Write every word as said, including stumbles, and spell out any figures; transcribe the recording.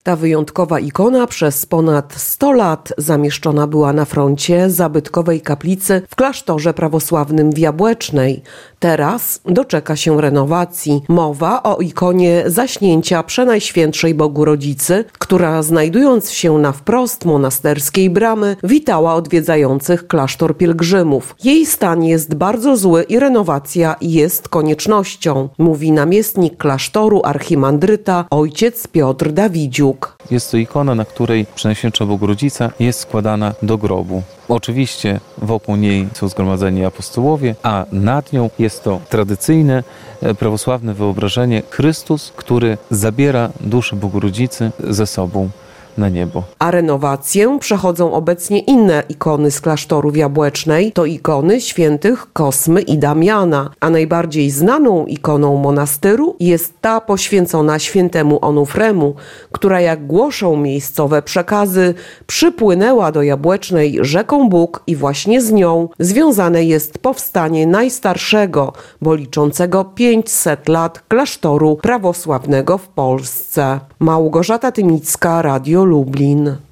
Ta wyjątkowa ikona przez ponad sto lat zamieszczona była na froncie zabytkowej kaplicy w klasztorze prawosławnym w Jabłecznej. Teraz doczeka się renowacji. Mowa o ikonie Zaśnięcia Przenajświętszej Bogu Rodzicy, która znajdując się na wprost monasterskiej bramy, witała odwiedzających klasztor pielgrzymów. Jej stan jest bardzo zły i renowacja jest koniecznością, mówi namiestnik klasztoru archimandryta ojciec Piotr Dawidziuk. Jest to ikona, na której Przenajświętsza Bogorodzica jest składana do grobu. Oczywiście wokół niej są zgromadzeni apostołowie, a nad nią jest to tradycyjne, prawosławne wyobrażenie Chrystus, który zabiera duszę Bogorodzicy ze sobą na niebo. A renowację przechodzą obecnie inne ikony z klasztoru w Jabłecznej. To ikony świętych Kosmy i Damiana. A najbardziej znaną ikoną monastyru jest ta poświęcona świętemu Onufremu, która, jak głoszą miejscowe przekazy, przypłynęła do Jabłecznej rzeką Bóg i właśnie z nią związane jest powstanie najstarszego, bo liczącego pięćset lat klasztoru prawosławnego w Polsce. Małgorzata Tymicka, Radio Lublin.